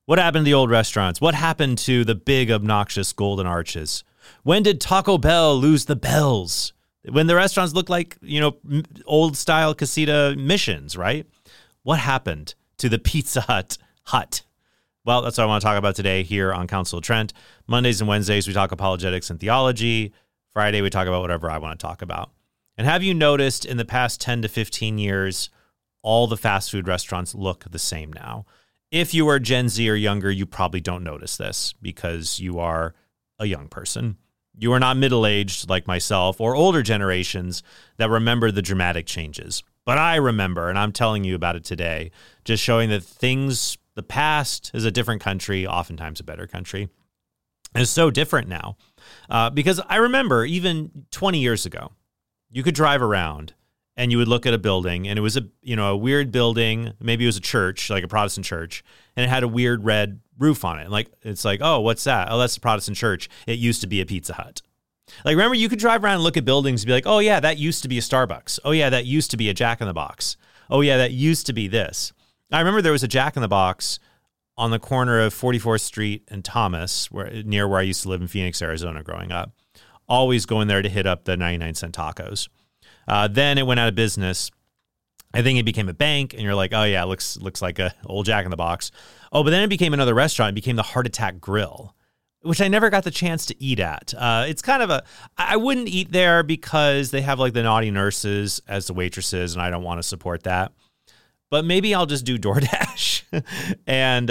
What happened to the old restaurants? What happened to the big, obnoxious golden arches? When did Taco Bell lose the bells? When the restaurants look like, old style casita missions, right? What happened to the Pizza Hut? Well, that's what I want to talk about today here on Council of Trent. Mondays and Wednesdays, we talk apologetics and theology. Friday, we talk about whatever I want to talk about. And have you noticed in the past 10 to 15 years, all the fast food restaurants look the same now? If you are Gen Z or younger, you probably don't notice this because you are a young person. You are not middle-aged like myself or older generations that remember the dramatic changes. But I remember, and I'm telling you about it today, just showing that the past is a different country, oftentimes a better country. And it's so different now because I remember even 20 years ago, you could drive around and you would look at a building and it was a weird building. Maybe it was a church, like a Protestant church, and it had a weird red roof on it. And it's like, oh, what's that? Oh, that's the Protestant church. It used to be a Pizza Hut. Like, remember, you could drive around and look at buildings and be like, oh yeah, that used to be a Starbucks. Oh yeah, that used to be a Jack in the Box. Oh yeah, that used to be this. I remember there was a Jack in the Box on the corner of 44th Street and Thomas, near where I used to live in Phoenix, Arizona growing up. Always going there to hit up the 99-cent tacos. Then it went out of business. I think it became a bank, and you're like, oh yeah, looks like a old Jack in the Box. Oh, but then it became another restaurant. It became the Heart Attack Grill, which I never got the chance to eat at. It's kind of I wouldn't eat there because they have like the naughty nurses as the waitresses, and I don't want to support that. But maybe I'll just do DoorDash. And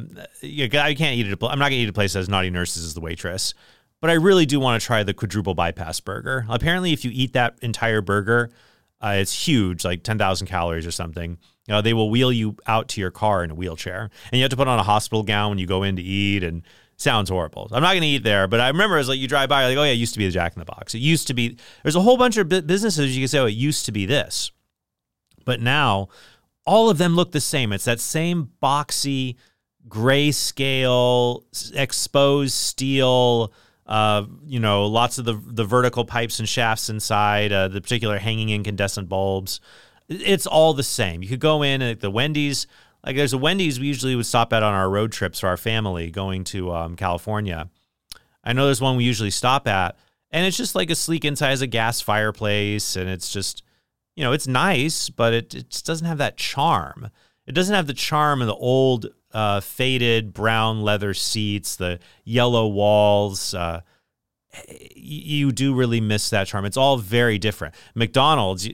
I can't eat it. I'm not going to eat a place that has naughty nurses as the waitress. But I really do want to try the quadruple bypass burger. Apparently, if you eat that entire burger, it's huge, like 10,000 calories or something. They will wheel you out to your car in a wheelchair. And you have to put on a hospital gown when you go in to eat. And it sounds horrible. I'm not going to eat there. But I remember it's like you drive by, you're like, oh yeah, it used to be the Jack in the Box. It used to be. There's a whole bunch of businesses you can say, oh, it used to be this. But now, all of them look the same. It's that same boxy, grayscale, exposed steel, lots of the vertical pipes and shafts inside, the particular hanging incandescent bulbs. It's all the same. You could go in at the Wendy's. Like there's a Wendy's we usually would stop at on our road trips for our family going to California. I know there's one we usually stop at, and it's just like a sleek inside, has a gas fireplace, and it's just, it's nice, but it just doesn't have that charm. It doesn't have the charm of the old faded brown leather seats, the yellow walls. You do really miss that charm. It's all very different. McDonald's.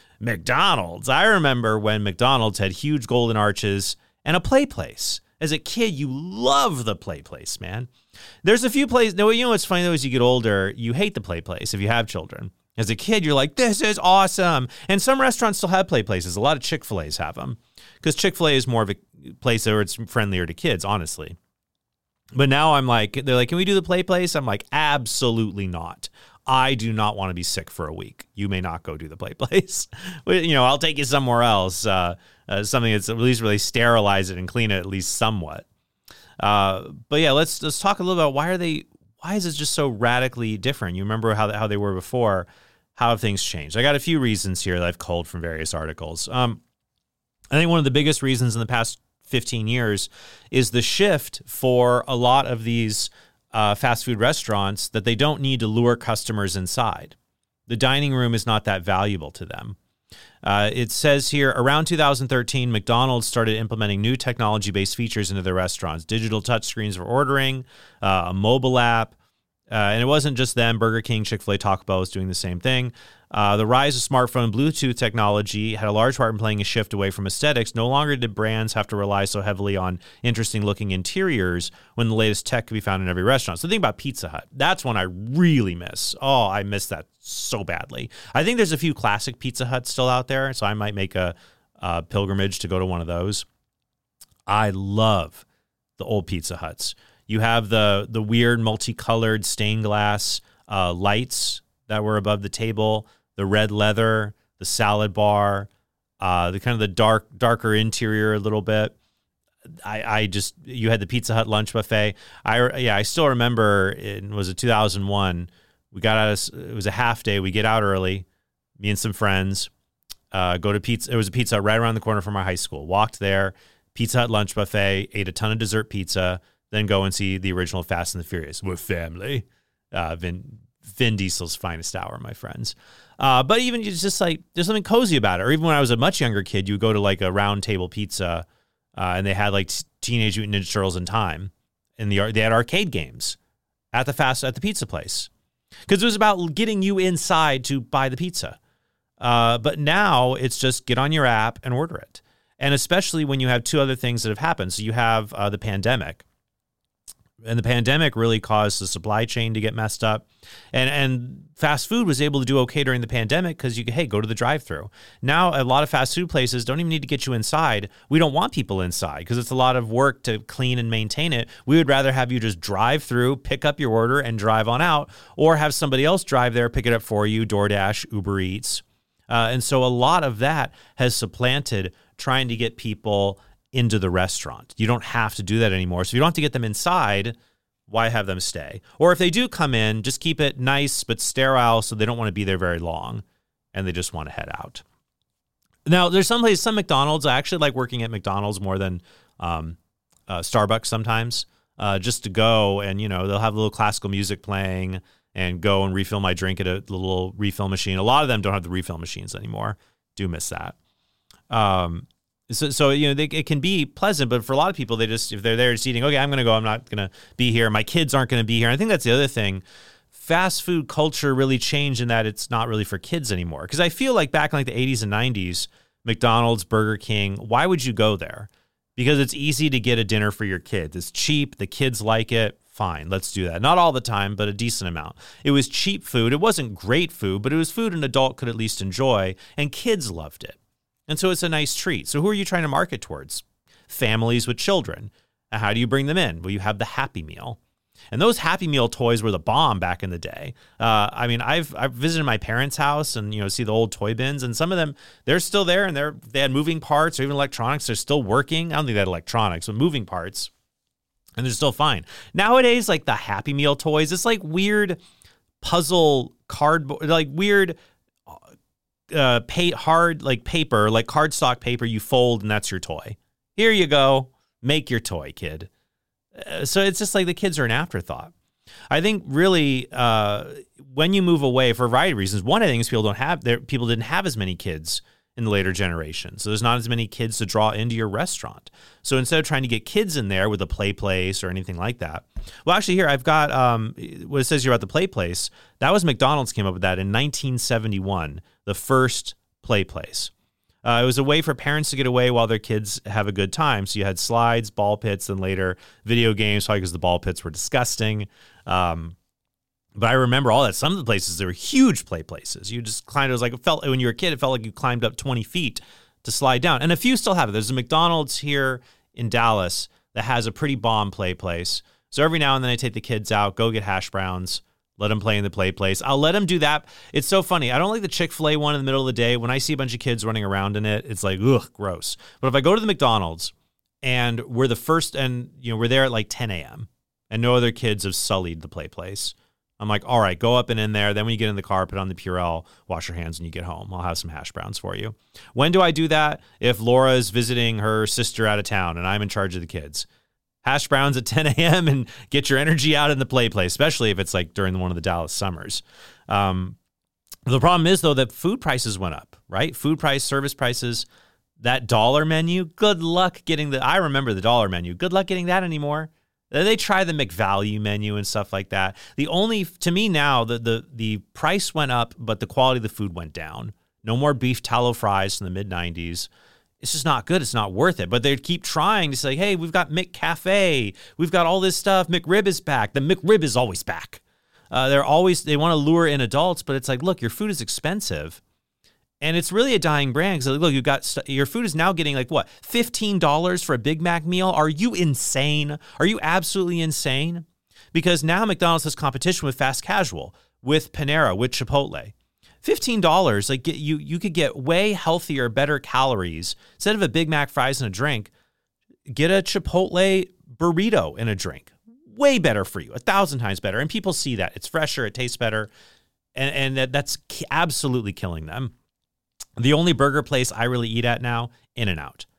I remember when McDonald's had huge golden arches and a play place. As a kid, you love the play place, man. There's a few places. No, what's funny though, as you get older, you hate the play place if you have children. As a kid, you're like, this is awesome. And some restaurants still have play places. A lot of Chick-fil-A's have them because Chick-fil-A is more of a place where it's friendlier to kids, honestly. But now they're like, can we do the play place? I'm like, absolutely not. I do not want to be sick for a week. You may not go do the play place. I'll take you somewhere else. Something that's at least really sterilize it and clean it at least somewhat. But yeah, let's talk a little about why is it just so radically different? You remember how they were before. How have things changed? I got a few reasons here that I've culled from various articles. I think one of the biggest reasons in the past 15 years is the shift for a lot of these fast food restaurants that they don't need to lure customers inside. The dining room is not that valuable to them. It says here, around 2013, McDonald's started implementing new technology-based features into their restaurants, digital touchscreens for ordering, a mobile app, and it wasn't just them. Burger King, Chick-fil-A, Taco Bell was doing the same thing. The rise of smartphone and Bluetooth technology had a large part in playing a shift away from aesthetics. No longer did brands have to rely so heavily on interesting-looking interiors when the latest tech could be found in every restaurant. So think about Pizza Hut. That's one I really miss. Oh, I miss that so badly. I think there's a few classic Pizza Huts still out there, so I might make a pilgrimage to go to one of those. I love the old Pizza Huts. You have the weird multicolored stained glass lights that were above the table, the red leather, the salad bar, the kind of the darker interior a little bit. You had the Pizza Hut lunch buffet. I still remember it was 2001. We got out it was a half day. We get out early, me and some friends, go to pizza. It was a Pizza Hut right around the corner from our high school. Walked there. Pizza Hut lunch buffet, ate a ton of dessert pizza, then go and see the original Fast and the Furious with family. Vin Diesel's finest hour, my friends. But even just like, there's something cozy about it. Or even when I was a much younger kid, you would go to like a Round Table Pizza, and they had like Teenage Mutant Ninja Turtles in Time. They had arcade games at the pizza place. Because it was about getting you inside to buy the pizza. But now it's just get on your app and order it. And especially when you have two other things that have happened. So you have the pandemic. And the pandemic really caused the supply chain to get messed up. And fast food was able to do okay during the pandemic because you could, hey, go to the drive-thru. Now, a lot of fast food places don't even need to get you inside. We don't want people inside because it's a lot of work to clean and maintain it. We would rather have you just drive through, pick up your order, and drive on out, or have somebody else drive there, pick it up for you, DoorDash, Uber Eats. And so a lot of that has supplanted trying to get people into the restaurant. You don't have to do that anymore. So if you don't have to get them inside, why have them stay? Or if they do come in, just keep it nice but sterile so they don't want to be there very long and they just want to head out. Now, there's some McDonald's. I actually like working at McDonald's more than Starbucks sometimes, just to go and, they'll have a little classical music playing and go and refill my drink at a little refill machine. A lot of them don't have the refill machines anymore. Do miss that. So it can be pleasant, but for a lot of people, they just, if they're there just eating, okay, I'm going to go, I'm not going to be here. My kids aren't going to be here. And I think that's the other thing. Fast food culture really changed in that it's not really for kids anymore. Because I feel like back in like the 80s and 90s, McDonald's, Burger King, why would you go there? Because it's easy to get a dinner for your kids. It's cheap. The kids like it. Fine, let's do that. Not all the time, but a decent amount. It was cheap food. It wasn't great food, but it was food an adult could at least enjoy, and kids loved it. And so it's a nice treat. So who are you trying to market towards? Families with children. How do you bring them in? Well, you have the Happy Meal. And those Happy Meal toys were the bomb back in the day. I've visited my parents' house and, see the old toy bins, and some of them, they're still there, and they had moving parts or even electronics. They're still working. I don't think they had electronics, but moving parts. And they're still fine. Nowadays, like the Happy Meal toys, it's like weird puzzle cardboard, like weird hard like paper, like cardstock paper you fold and that's your toy. Here you go. Make your toy, kid. So it's just like the kids are an afterthought. I think really when you move away for a variety of reasons, one of the things people didn't have as many kids in the later generations. So there's not as many kids to draw into your restaurant. So instead of trying to get kids in there with a play place or anything like that. Well, actually here I've got what it says here about the play place. That was McDonald's came up with that in 1971, the first play place. It was a way for parents to get away while their kids have a good time. So you had slides, ball pits, and later video games, probably because the ball pits were disgusting. But I remember all that. Some of the places, there were huge play places. You just climbed. It was like, when you were a kid, it felt like you climbed up 20 feet to slide down. And a few still have it. There's a McDonald's here in Dallas that has a pretty bomb play place. So every now and then I take the kids out, go get hash browns, let them play in the play place. I'll let them do that. It's so funny. I don't like the Chick-fil-A one in the middle of the day. When I see a bunch of kids running around in it, it's like, ugh, gross. But if I go to the McDonald's and we're the first, and we're there at like 10 a.m. and no other kids have sullied the play place, I'm like, all right, go up and in there. Then when you get in the car, put on the Purell, wash your hands when you get home. I'll have some hash browns for you. When do I do that? If Laura is visiting her sister out of town and I'm in charge of the kids. Hash browns at 10 a.m. and get your energy out in the play place, especially if it's like during one of the Dallas summers. The problem is, though, that food prices went up, right? Service prices, that dollar menu, good luck getting I remember the dollar menu. Good luck getting that anymore. They try the McValue menu and stuff like that. To me now, the price went up, but the quality of the food went down. No more beef tallow fries from the mid-90s. It's just not good. It's not worth it. But they keep trying to say, hey, we've got McCafe. We've got all this stuff. McRib is back. The McRib is always back. They want to lure in adults, but it's like, look, your food is expensive. And it's really a dying brand. Because look, your food is now getting like what, $15 for a Big Mac meal? Are you insane? Are you absolutely insane? Because now McDonald's has competition with fast casual, with Panera, with Chipotle. $15, like you could get way healthier, better calories. Instead of a Big Mac, fries, and a drink, get a Chipotle burrito and a drink. Way better for you, 1,000 times better. And people see that. It's fresher, it tastes better. And that's absolutely killing them. The only burger place I really eat at now, In-N-Out.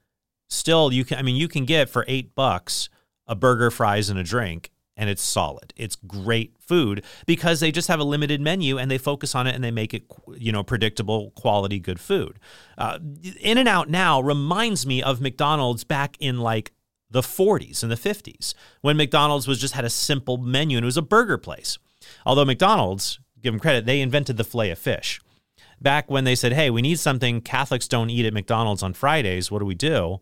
still you can get for $8 a burger, fries, and a drink, and it's solid. It's great food because they just have a limited menu and they focus on it and they make it, predictable, quality, good food. In-N-Out now reminds me of McDonald's back in like the 40s and the 50s when McDonald's had a simple menu and it was a burger place. Although McDonald's, give them credit, they invented the filet of fish. Back when they said, hey, we need something Catholics don't eat at McDonald's on Fridays, what do?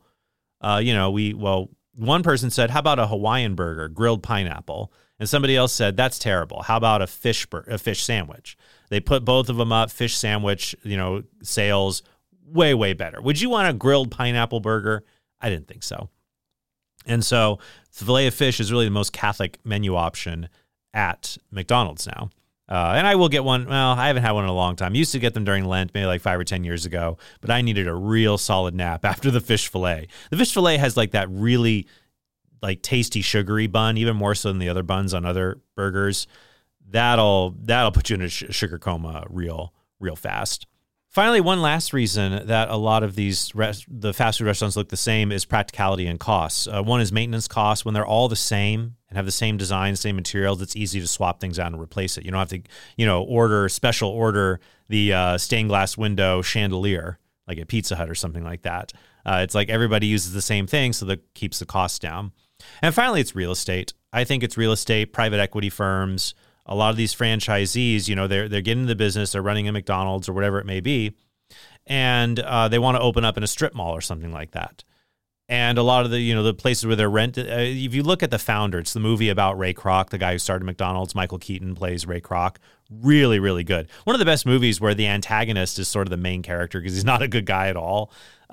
One person said, how about a Hawaiian burger, grilled pineapple? And somebody else said, that's terrible. How about a fish sandwich? They put both of them up, fish sandwich, sales, way, way better. Would you want a grilled pineapple burger? I didn't think so. And so the filet of fish is really the most Catholic menu option at McDonald's now. And I will get one. Well, I haven't had one in a long time. Used to get them during Lent, maybe like 5 or 10 years ago, but I needed a real solid nap after the fish fillet. The fish fillet has like that really like tasty sugary bun, even more so than the other buns on other burgers. That'll put you in a sugar coma real fast. Finally, one last reason that a lot of the fast food restaurants look the same is practicality and costs. One is maintenance costs. When they're all the same and have the same design, same materials, it's easy to swap things out and replace it. You don't have to, special order the stained glass window chandelier like at Pizza Hut or something like that. It's like everybody uses the same thing, so that keeps the costs down. And finally, it's real estate. I think it's real estate, private equity firms. A lot of these franchisees, they're getting into the business, they're running a McDonald's or whatever it may be, and they want to open up in a strip mall or something like that. And a lot of the places where they're if you look at The Founder, it's the movie about Ray Kroc, the guy who started McDonald's. Michael Keaton plays Ray Kroc. Really, really good. One of the best movies where the antagonist is sort of the main character because he's not a good guy at all.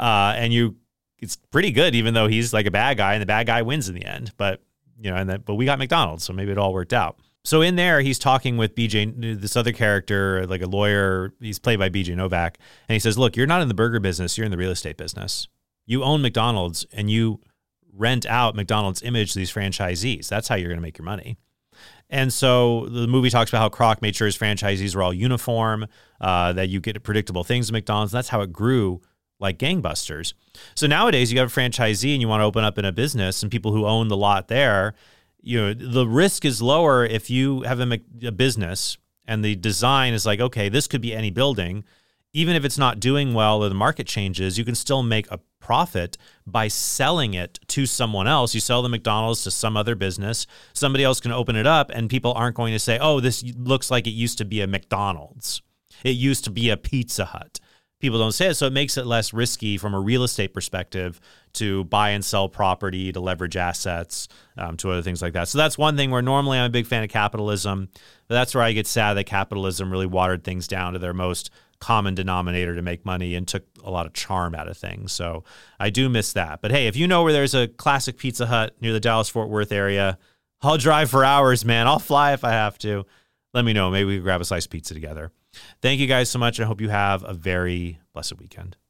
It's pretty good, even though he's like a bad guy and the bad guy wins in the end. But but we got McDonald's, so maybe it all worked out. So in there, he's talking with BJ, this other character, like a lawyer. He's played by BJ Novak. And he says, look, you're not in the burger business. You're in the real estate business. You own McDonald's and you rent out McDonald's image to these franchisees. That's how you're going to make your money. And so the movie talks about how Kroc made sure his franchisees were all uniform, that you get predictable things at McDonald's. And that's how it grew like gangbusters. So nowadays, you have a franchisee and you want to open up in a business, and people who own the lot there, the risk is lower if you have a business and the design is like, okay, this could be any building. Even if it's not doing well or the market changes, you can still make a profit by selling it to someone else. You sell the McDonald's to some other business. Somebody else can open it up, and people aren't going to say, oh, this looks like it used to be a McDonald's. It used to be a Pizza Hut. People don't say it, so it makes it less risky from a real estate perspective to buy and sell property, to leverage assets, to other things like that. So that's one thing where normally I'm a big fan of capitalism, but that's where I get sad that capitalism really watered things down to their most common denominator to make money and took a lot of charm out of things. So I do miss that. But hey, if you know where there's a classic Pizza Hut near the Dallas-Fort Worth area, I'll drive for hours, man. I'll fly if I have to. Let me know. Maybe we can grab a slice of pizza together. Thank you guys so much. I hope you have a very blessed weekend.